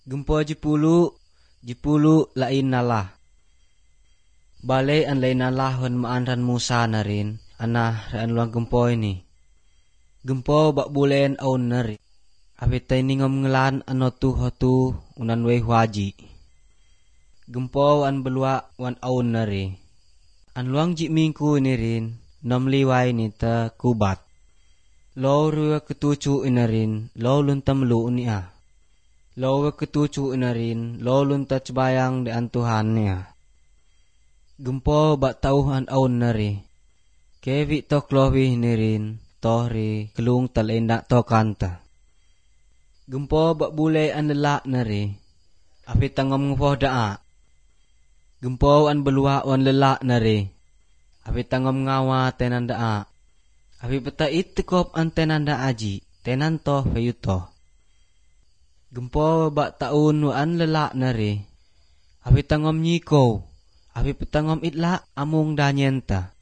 Gempo jipulu lain nalah. Balay an lain nalah wan maanran Musa na rin, anah raan luang gempo ini. Gempo bak bulen aun na rin. Apitay ningom ngelan ano tu unan way waji. Gempo an belua wan aun na rin. An luang jik mingku ini rin, nom liway ni ta kubat. Law rua ketucu ina rin, law luntam lu niya. Law ketucu ina rin, law lunta cebayang di an Tuhan niya. Gempo bak tauhan aun na rin. Kevi to klowi ni rin, toh ri kelung talendak to kanta. Gempo bak bulay an lelak na rin, apit tangom ngupoh daa. Gempo an belua wan lelak na rin, apit tangom ngawa tenan daa. Apit peta itikop an tenan da aji, tenan to fayuto. Gempo bak taun wan lelak na rin, apit tangom nyiko, apit petangom itlak amung da nyenta.